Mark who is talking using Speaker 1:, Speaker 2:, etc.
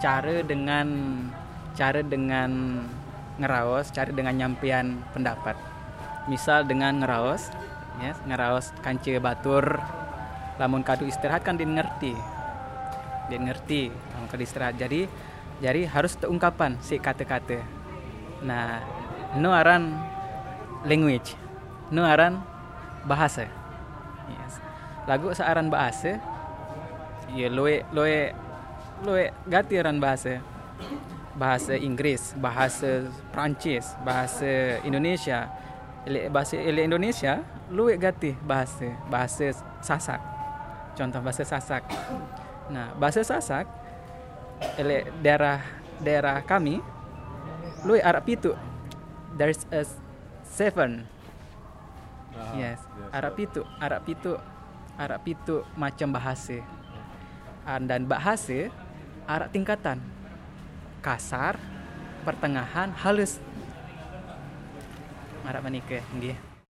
Speaker 1: cara dengan ngeraos, cara dengan nyampean pendapat. Misal dengan ngeraos, ya, ngeraos kance batur, lamun kadu istirahat kan dia ngerti, lamun kadu istirahat. Jadi harus terungkapan si kata-kata. Nah, nu aran language, nu aran bahasa. Yes. Lagu saaran bahasa, ya loe gati aran bahasa. Bahasa Inggris, bahasa Prancis, bahasa Indonesia. Bahasa Indonesia luwe gati bahasa Sasak. Contoh bahasa Sasak. Nah, bahasa Sasak daerah kami luwe arab pitu. There's a 7. Yes, arab pitu macam bahasa. Dan bahasa arab tingkatan. Kasar, pertengahan, halus. Arab manika nggih.